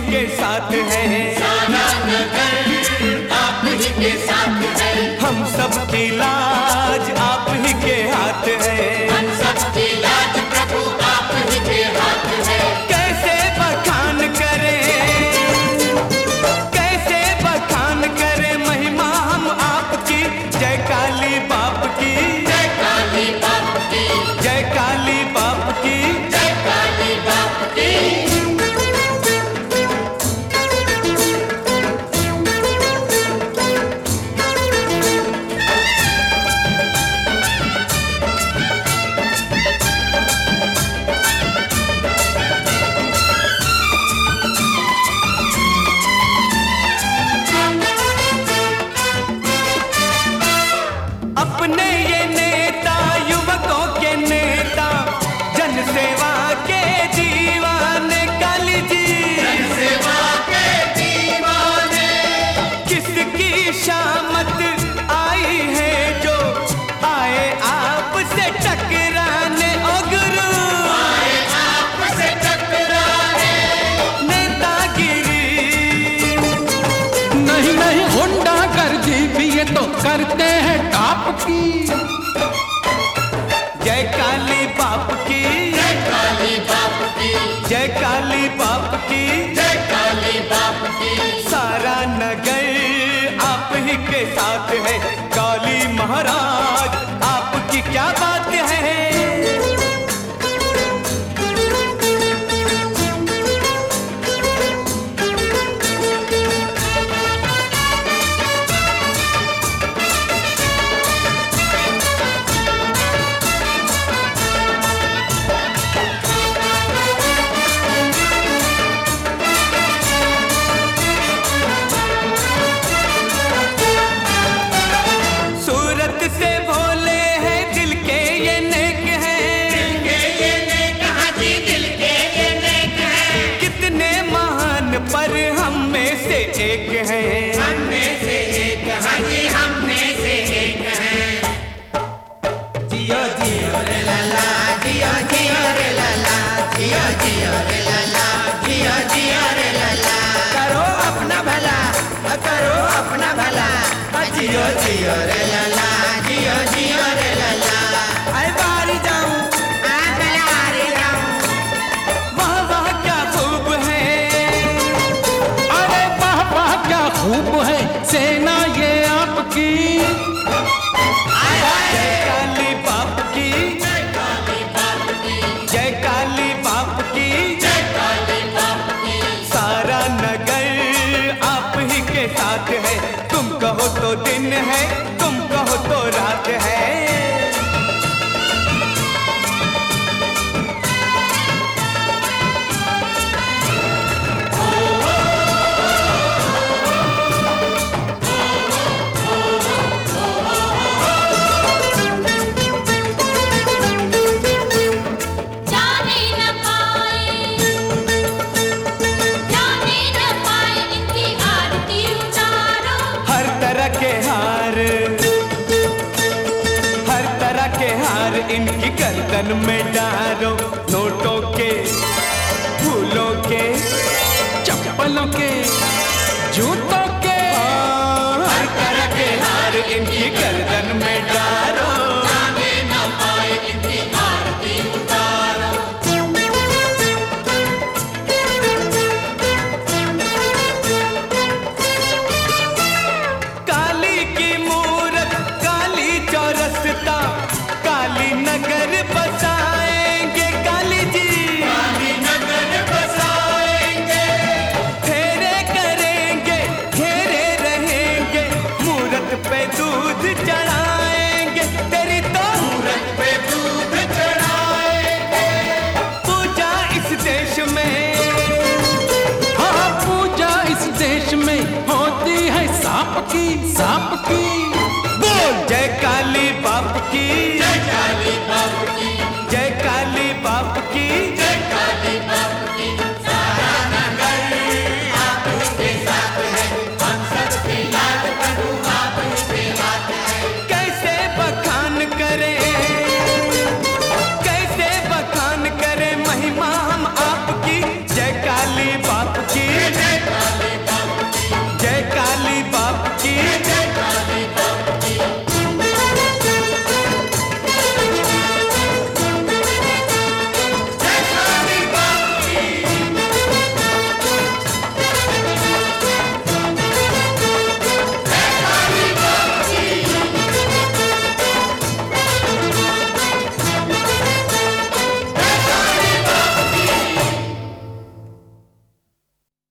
के साथ है, सारा नगर आप ही के साथ है। हम सब की लाज आप ही के हाथ है, हम सब की लाज प्रभु आप ही के हाथ है। कैसे बखान करें, कैसे बखान करें महिमा हम आपकी। जय काली बाप की, जय काली बाप की, जय काली बाप की। जय काली बाप की। अपने ये नेता, युवकों के नेता, जनसेवा के दीवाने काली जी, सेवा के दीवाने। किसकी शामत आई है जो आए आपसे टकराने। ओ गुरु आए आपसे टकराने। नेतागिरी, नहीं नहीं गुंडागर्दी भी ये तो करते हैं टाप की। जय काली बाप की, जय काली बाप की, जय काली बाप की। जय काली बाप की। सारा नगर आप ही के साथ है, काली महाराज आपकी क्या बात है। सूरत से भोले हैं, दिल के ये नेक हैं, दिल के ये नेक, हाँ जी दिल के ये नेक है। कितने महान पर हम में से एक हैं। हम में से एक, हाँ जी हम में से एक है। जियो जियो रे लाला, जियो जियो रे लाला, जियो जियो रे लाला, जियो जियो रे लाला। करो अपना भला, करो अपना भला, जियो जियो रे लाला, जियो जियो रे लाला। आए बारी जाऊं, बारी जाऊं। वाह वाह क्या खूब है। अरे वाह वाह क्या खूब है सेना ये आपकी। जय काली बाप की, जय काली बाप की, जय काली बाप की। जय काली बाप की। सारा नगर आप ही के साथ है, तुम कहो तो दिन है, तुम कहो तो रात है। जाने न पाए, जाने न पाए इनकी आरती उतारो। हर तरह के हार, हर तरह के हार इनकी गर्दन में डालो। नोटों के, फूलों के, चप्पलों के, जूतों के, हर तरह के हार इनकी गर्दन में डालो। जाने न पाए इनकी आरती उतारो। काली की मूरत, काली चौरसता, काली नगर बसाएंगे काली जी। काली नगर बसाएंगे। फेरे करेंगे, घेरे रहेंगे, मूरत पे दूध चढ़ाएंगे। तेरी तो मूरत पे दूध चढ़ाएंगे। पूजा इस देश में, हाँ पूजा इस देश में होती है सांप की, सांप की।